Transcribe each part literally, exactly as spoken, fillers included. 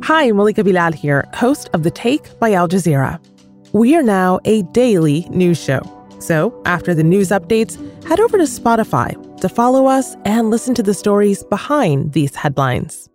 Hi, Malika Bilal here, host of The Take by Al Jazeera. We are now a daily news show. So after the news updates, head over to Spotify to follow us and listen to the stories behind these headlines.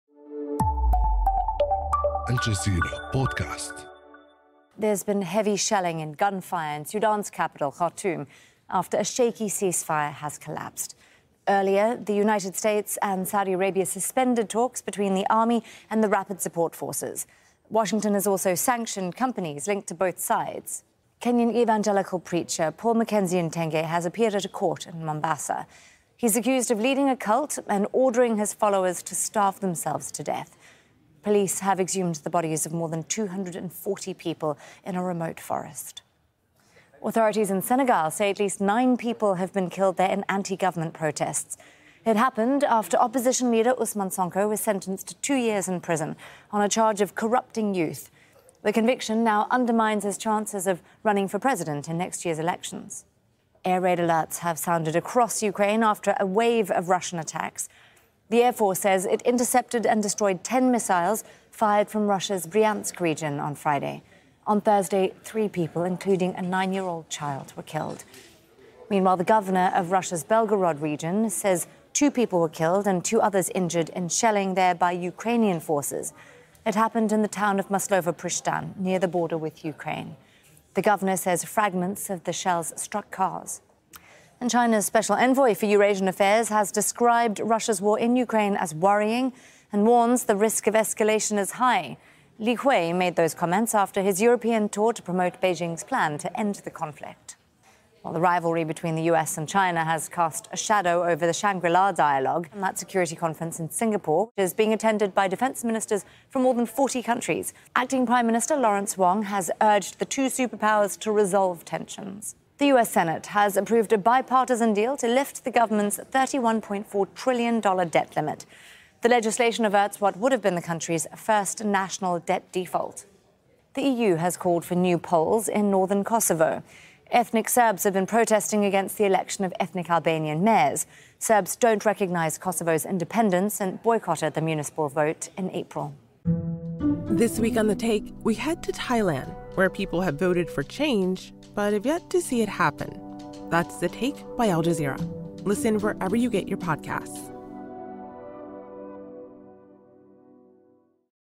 Al Jazeera Podcast. There's been heavy shelling and gunfire in Sudan's capital, Khartoum, after a shaky ceasefire has collapsed. Earlier, the United States and Saudi Arabia suspended talks between the army and the Rapid Support Forces. Washington has also sanctioned companies linked to both sides. Kenyan evangelical preacher Paul Mackenzie Ntenge has appeared at a court in Mombasa. He's accused of leading a cult and ordering his followers to starve themselves to death. Police have exhumed the bodies of more than two hundred forty people in a remote forest. Authorities in Senegal say at least nine people have been killed there in anti-government protests. It happened after opposition leader Ousmane Sonko was sentenced to two years in prison on a charge of corrupting youth. The conviction now undermines his chances of running for president in next year's elections. Air raid alerts have sounded across Ukraine after a wave of Russian attacks. The Air Force says it intercepted and destroyed ten missiles fired from Russia's Bryansk region on Friday. On Thursday, three people, including a nine-year-old child, were killed. Meanwhile, the governor of Russia's Belgorod region says two people were killed and two others injured in shelling there by Ukrainian forces. It happened in the town of Maslovo-Pristan, near the border with Ukraine. The governor says fragments of the shells struck cars. And China's special envoy for Eurasian affairs has described Russia's war in Ukraine as worrying and warns the risk of escalation is high. Li Hui made those comments after his European tour to promote Beijing's plan to end the conflict. While the rivalry between the U S and China has cast a shadow over the Shangri-La dialogue, and that security conference in Singapore is being attended by defense ministers from more than forty countries. Acting Prime Minister Lawrence Wong has urged the two superpowers to resolve tensions. The U S Senate has approved a bipartisan deal to lift the government's thirty-one point four trillion dollars debt limit. The legislation averts what would have been the country's first national debt default. The E U has called for new polls in northern Kosovo. Ethnic Serbs have been protesting against the election of ethnic Albanian mayors. Serbs don't recognise Kosovo's independence and boycotted the municipal vote in April. This week on The Take, we head to Thailand, where people have voted for change, but have yet to see it happen. That's The Take by Al Jazeera. Listen wherever you get your podcasts.